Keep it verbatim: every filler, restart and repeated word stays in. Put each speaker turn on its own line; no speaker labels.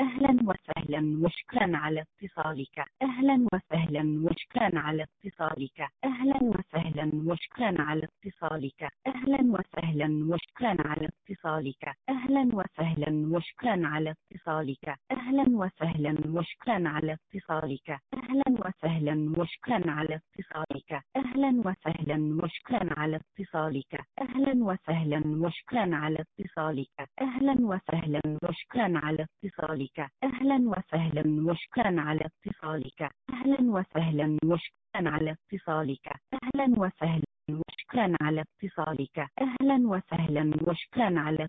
أهلا وسهلا وشكرا على اتصالك. أهلا وسهلا وشكرا على اتصالك. أهلا وسهلا وشكرا على اتصالك. أهلا وسهلا وشكرا على اتصالك. أهلا وسهلا وشكرا على اتصالك. أهلا وسهلا وشكرا على اتصالك. أهلا وسهلا وشكرا على اتصالك. أهلا وسهلا وشكرا على اتصالك. أهلا وسهلا وشكرا على اتصالك. أهلا وسهلا وشكرا على اتصالك. أهلا وسهلا وشكرا على اتصالك. أهلا وسهلا وشكرا على اتصالك. أهلا وسهلا وشكرا على اتصالك. أهلا وسهلا وشكرا على